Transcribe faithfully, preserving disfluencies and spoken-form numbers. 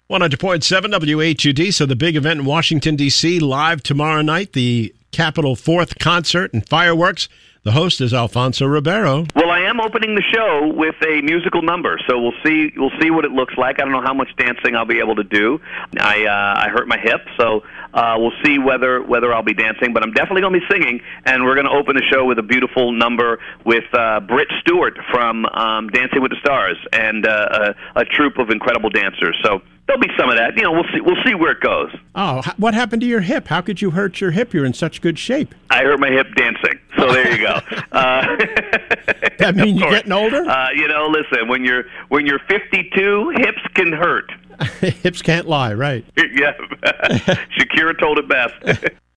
one hundred point seven W H U D. So the big event in Washington, D C, live tomorrow night, the Capitol Fourth concert and fireworks. The host is Alfonso Ribeiro. Well, I am opening the show with a musical number, so we'll see. We'll see what it looks like. I don't know how much dancing I'll be able to do. I uh, I hurt my hip, so uh, we'll see whether whether I'll be dancing. But I'm definitely going to be singing, and we're going to open the show with a beautiful number with uh, Britt Stewart from um, Dancing with the Stars and uh, a, a troupe of incredible dancers. So there'll be some of that. You know, we'll see. We'll see where it goes. Oh, what happened to your hip? How could you hurt your hip? You're in such good shape. I hurt my hip dancing. So there you go. Uh, that mean you're getting older? Uh, you know, listen. When you're when you're fifty-two, hips can hurt. Hips can't lie, right? Yeah. Shakira told it best.